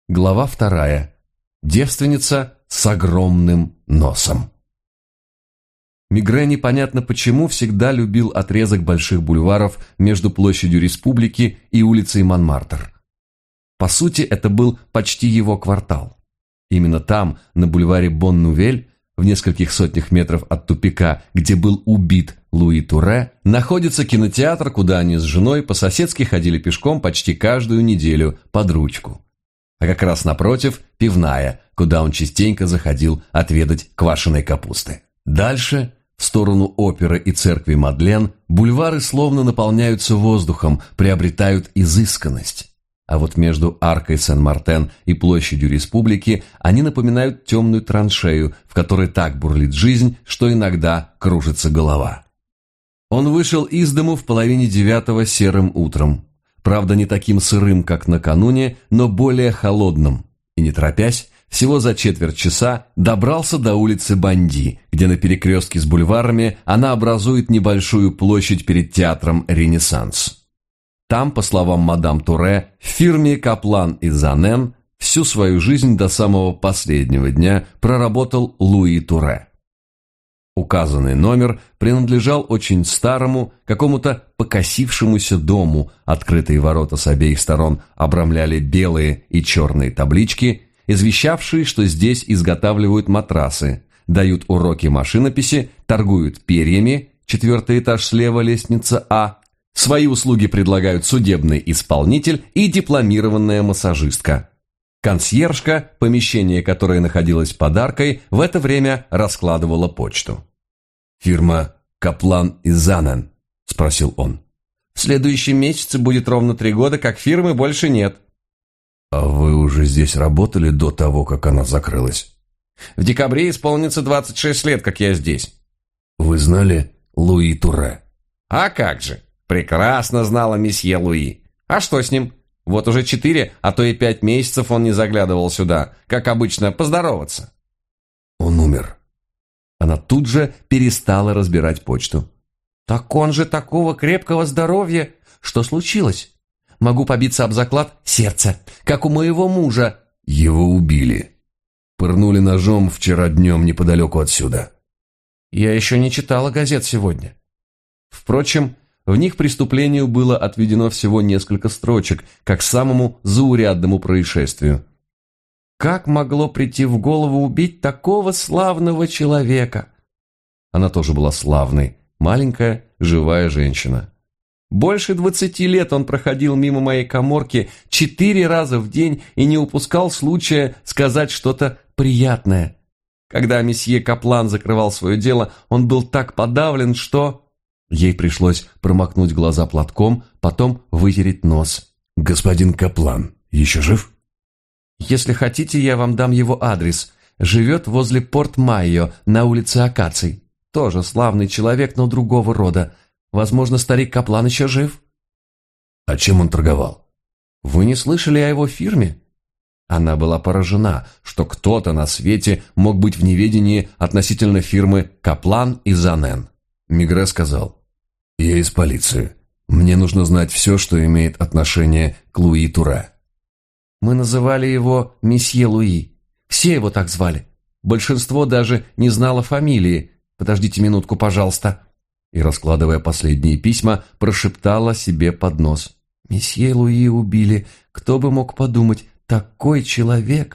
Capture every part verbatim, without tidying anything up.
Глава вторая. Девственница с огромным носом. Мигре непонятно почему всегда любил отрезок больших бульваров между площадью Республики и улицей Монмартр. По сути, это был почти его квартал. Именно там, на бульваре Бон-Нувель, в нескольких сотнях метров от тупика, где был убит Луи Туре, находится кинотеатр, куда они с женой по-соседски ходили пешком почти каждую неделю под ручку. А как раз напротив – пивная, куда он частенько заходил отведать квашеной капусты. Дальше, в сторону оперы и церкви Мадлен, бульвары словно наполняются воздухом, приобретают изысканность. А вот между аркой Сен-Мартен и площадью Республики они напоминают темную траншею, в которой так бурлит жизнь, что иногда кружится голова. Он вышел из дому в половине девятого серым утром. Правда, не таким сырым, как накануне, но более холодным. И не торопясь, всего за четверть часа добрался до улицы Банди, где на перекрестке с бульварами она образует небольшую площадь перед театром «Ренессанс». Там, по словам мадам Туре, в фирме «Каплан и Занен» всю свою жизнь до самого последнего дня проработал Луи Туре. Указанный номер принадлежал очень старому, какому-то покосившемуся дому, открытые ворота с обеих сторон обрамляли белые и черные таблички, извещавшие, что здесь изготавливают матрасы, дают уроки машинописи, торгуют перьями, четвертый этаж слева, лестница А, свои услуги предлагают судебный исполнитель и дипломированная массажистка. Консьержка, помещение которое находилось под аркой, в это время раскладывала почту. «Фирма «Каплан и Занен», – спросил он. «В следующем месяце будет ровно три года, как фирмы больше нет». «А вы уже здесь работали до того, как она закрылась?» «В декабре исполнится двадцать шесть лет, как я здесь». «Вы знали Луи Туре?» «А как же! Прекрасно знала месье Луи. А что с ним? Вот уже четыре, а то и пять месяцев он не заглядывал сюда, как обычно, поздороваться». «Он умер». Она тут же перестала разбирать почту. «Так он же такого крепкого здоровья! Что случилось? Могу побиться об заклад сердце, как у моего мужа». «Его убили. Пырнули ножом вчера днем неподалеку отсюда». «Я еще не читала газет сегодня». Впрочем, в них преступлению было отведено всего несколько строчек, как самому заурядному происшествию. Как могло прийти в голову убить такого славного человека? Она тоже была славной, маленькая, живая женщина. Больше двадцати лет он проходил мимо моей каморки четыре раза в день и не упускал случая сказать что-то приятное. Когда месье Каплан закрывал свое дело, он был так подавлен, что... Ей пришлось промокнуть глаза платком, потом вытереть нос. «Господин Каплан еще жив?» «Если хотите, я вам дам его адрес. Живет возле Порт-Майо на улице Акаций. Тоже славный человек, но другого рода. Возможно, старик Каплан еще жив». «А чем он торговал?» «Вы не слышали о его фирме?» Она была поражена, что кто-то на свете мог быть в неведении относительно фирмы «Каплан и Занен». Мигре сказал: «Я из полиции. Мне нужно знать все, что имеет отношение к Луи Туре». «Мы называли его месье Луи. Все его так звали. Большинство даже не знало фамилии. Подождите минутку, пожалуйста». И, раскладывая последние письма, прошептала себе под нос: «Месье Луи убили. Кто бы мог подумать, такой человек».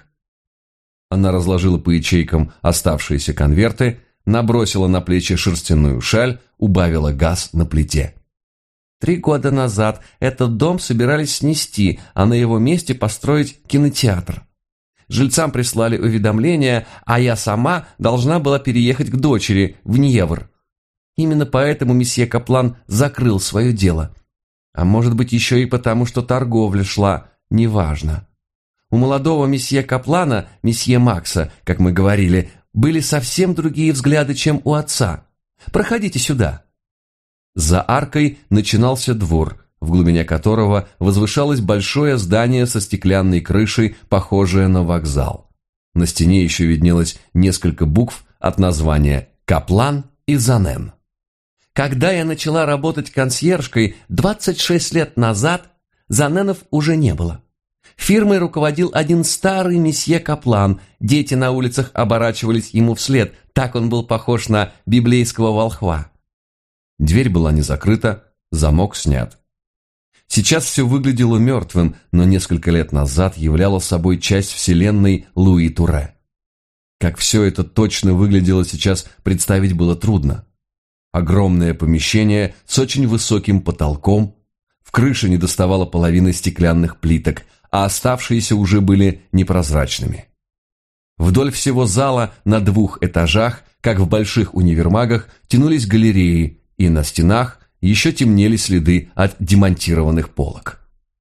Она разложила по ячейкам оставшиеся конверты, набросила на плечи шерстяную шаль, убавила газ на плите. Три года назад этот дом собирались снести, а на его месте построить кинотеатр. Жильцам прислали уведомление, а я сама должна была переехать к дочери в Ньевр. Именно поэтому месье Каплан закрыл свое дело. А может быть, еще и потому, что торговля шла, неважно. У молодого месье Каплана, месье Макса, как мы говорили, были совсем другие взгляды, чем у отца. Проходите сюда». За аркой начинался двор, в глубине которого возвышалось большое здание со стеклянной крышей, похожее на вокзал. На стене еще виднелось несколько букв от названия «Каплан и Занен». Когда я начала работать консьержкой двадцать шесть лет назад, Заненов уже не было. Фирмой руководил один старый месье Каплан. Дети на улицах оборачивались ему вслед, так он был похож на библейского волхва. Дверь была не закрыта, замок снят. Сейчас все выглядело мертвым, но несколько лет назад являло собой часть вселенной Луи Туре. Как все это точно выглядело сейчас, представить было трудно. Огромное помещение с очень высоким потолком, в крыше недоставало половины стеклянных плиток, а оставшиеся уже были непрозрачными. Вдоль всего зала на двух этажах, как в больших универмагах, тянулись галереи, и на стенах еще темнели следы от демонтированных полок.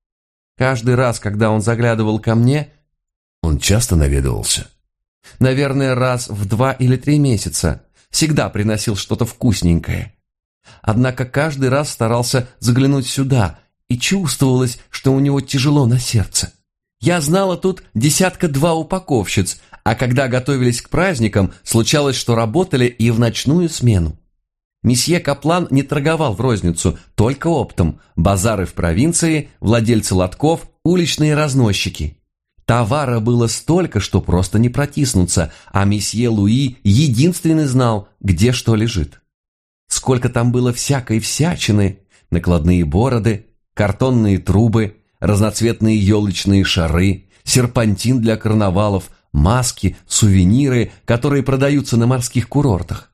Каждый раз, когда он заглядывал ко мне, он часто наведывался. Наверное, раз в два или три месяца. Всегда приносил что-то вкусненькое. Однако каждый раз старался заглянуть сюда, и чувствовалось, что у него тяжело на сердце. Я знала тут десятка-два упаковщиц, а когда готовились к праздникам, случалось, что работали и в ночную смену. Месье Каплан не торговал в розницу, только оптом. Базары в провинции, владельцы лотков, уличные разносчики. Товара было столько, что просто не протиснуться, а месье Луи единственный знал, где что лежит. Сколько там было всякой всячины: накладные бороды, картонные трубы, разноцветные елочные шары, серпантин для карнавалов, маски, сувениры, которые продаются на морских курортах.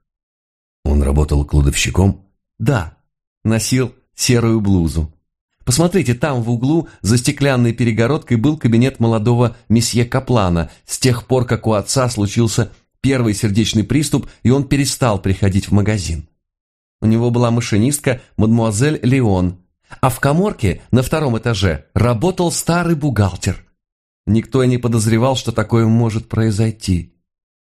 Он работал кладовщиком? Да, носил серую блузу. Посмотрите, там в углу за стеклянной перегородкой был кабинет молодого месье Каплана. С тех пор, как у отца случился первый сердечный приступ, и он перестал приходить в магазин. У него была машинистка мадемуазель Леон, а в каморке на втором этаже работал старый бухгалтер. Никто и не подозревал, что такое может произойти.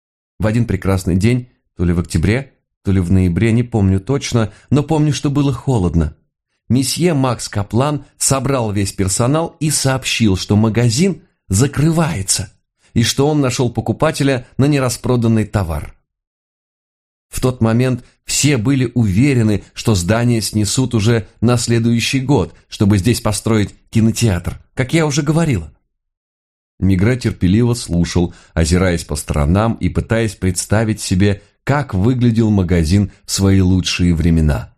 В один прекрасный день, то ли в октябре, то ли в ноябре, не помню точно, но помню, что было холодно, месье Макс Каплан собрал весь персонал и сообщил, что магазин закрывается, и что он нашел покупателя на нераспроданный товар. В тот момент все были уверены, что здание снесут уже на следующий год, чтобы здесь построить кинотеатр, как я уже говорила. Мигре терпеливо слушал, озираясь по сторонам и пытаясь представить себе, как выглядел магазин в свои лучшие времена.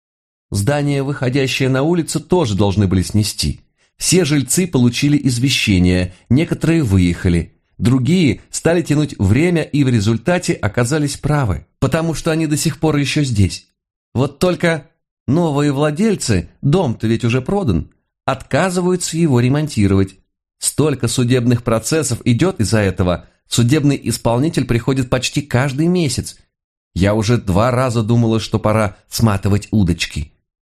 Здания, выходящие на улицу, тоже должны были снести. Все жильцы получили извещение, некоторые выехали, другие стали тянуть время и в результате оказались правы, потому что они до сих пор еще здесь. Вот только новые владельцы, дом-то ведь уже продан, отказываются его ремонтировать. Столько судебных процессов идет из-за этого, судебный исполнитель приходит почти каждый месяц. Я уже два раза думала, что пора сматывать удочки.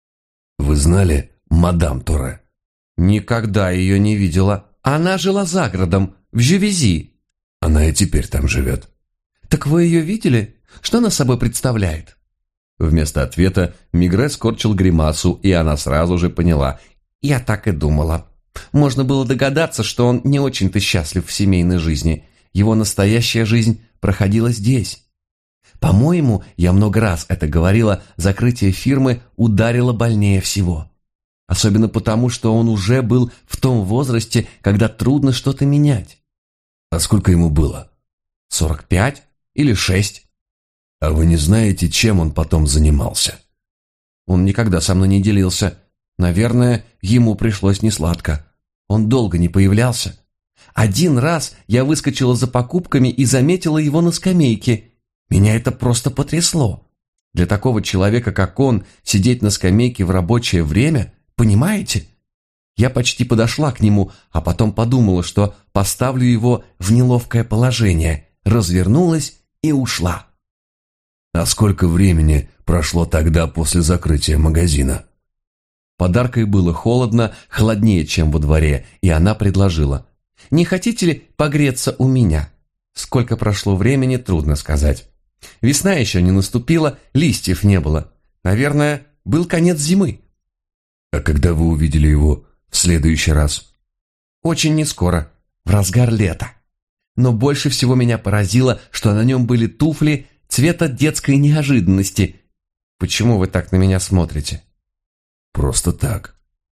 Вы знали мадам Туре? Никогда ее не видела. Она жила за городом, в Жювези. Она и теперь там живет. Так вы ее видели? Что она собой представляет? Вместо ответа Мигре скорчил гримасу, и она сразу же поняла. Я так и думала. Можно было догадаться, что он не очень-то счастлив в семейной жизни. Его настоящая жизнь проходила здесь. По-моему, я много раз это говорила, закрытие фирмы ударило больнее всего. Особенно потому, что он уже был в том возрасте, когда трудно что-то менять. А сколько ему было? Сорок пять или шесть. А вы не знаете, чем он потом занимался? Он никогда со мной не делился. Наверное, ему пришлось несладко. Он долго не появлялся. Один раз я выскочила за покупками и заметила его на скамейке. Меня это просто потрясло. Для такого человека, как он, сидеть на скамейке в рабочее время, понимаете? Я почти подошла к нему, а потом подумала, что поставлю его в неловкое положение, развернулась и ушла. А сколько времени прошло тогда после закрытия магазина? Подаркой было холодно, холоднее, чем во дворе, и она предложила: «Не хотите ли погреться у меня?» Сколько прошло времени, трудно сказать. Весна еще не наступила, листьев не было. Наверное, был конец зимы. А когда вы увидели его в следующий раз? Очень нескоро, в разгар лета. Но больше всего меня поразило, что на нем были туфли цвета детской неожиданности. Почему вы так на меня смотрите? Просто так.